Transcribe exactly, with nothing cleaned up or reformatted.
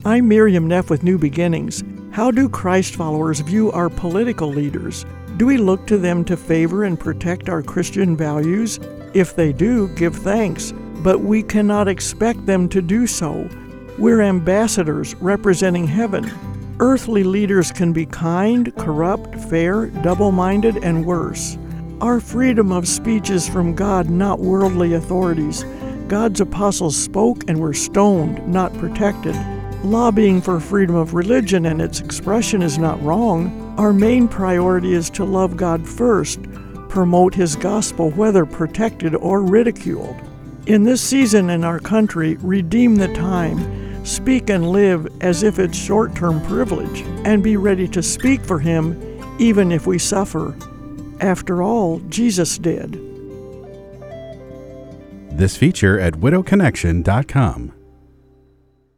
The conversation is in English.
I'm Miriam Neff with New Beginnings. How do Christ followers view our political leaders? Do we look to them to favor and protect our Christian values? If they do, give thanks, but we cannot expect them to do so. We're ambassadors representing heaven. Earthly leaders can be kind, corrupt, fair, double-minded, and worse. Our freedom of speech is from God, not worldly authorities. God's apostles spoke and were stoned, not protected. Lobbying for freedom of religion and its expression is not wrong. Our main priority is to love God first, promote His gospel whether protected or ridiculed. In this season in our country, redeem the time. Speak and live as if it's short-term privilege, and be ready to speak for Him even if we suffer. After all, Jesus did. This feature at widow connection dot com.